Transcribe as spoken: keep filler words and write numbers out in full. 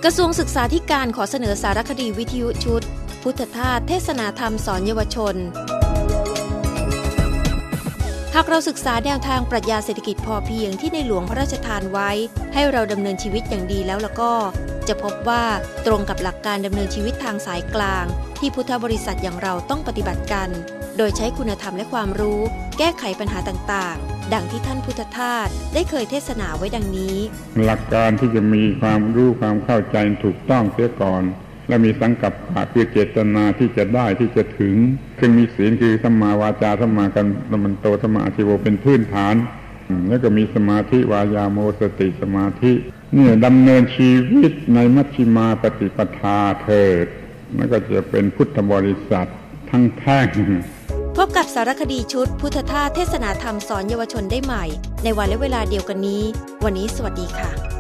กระทรวงศึกษาธิการขอเสนอสารคดีวิทยุชุดพุทธทาสเทศนาธรรมสอนเยาวชนหากเราศึกษาแนวทางปรัชญาเศรษฐกิจพอเพียงที่ในหลวงพระราชทานไว้ให้เราดำเนินชีวิตอย่างดีแล้วแล้วก็จะพบว่าตรงกับหลักการดำเนินชีวิตทางสายกลางที่พุทธบริษัทอย่างเราต้องปฏิบัติกันโดยใช้คุณธรรมและความรู้แก้ไขปัญหาต่างๆดังที่ท่านพุทธทาสได้เคยเทศนาไว้ดังนี้หลักการที่จะมีความรู้ความเข้าใจถูกต้องเสียก่อนและมีสังกัปปะคือเจตนาที่จะได้ที่จะถึงซึ่งมีศีลคือสัมมาวาจาสัมมากัมมันโตสัมมาอาชีวะเป็นพื้นฐานแล้วก็มีสมาธิวายาโมสติสมาธิเนี่ยดำเนินชีวิตในมัชฌิมาปฏิปทาเถิดแล้วก็จะเป็นพุทธบริษัททั้งแท่งพบกับสารคดีชุดพุทธทาสเทศนาธรรมสอนเยาวชนได้ใหม่ในวันและเวลาเดียวกันนี้วันนี้สวัสดีค่ะ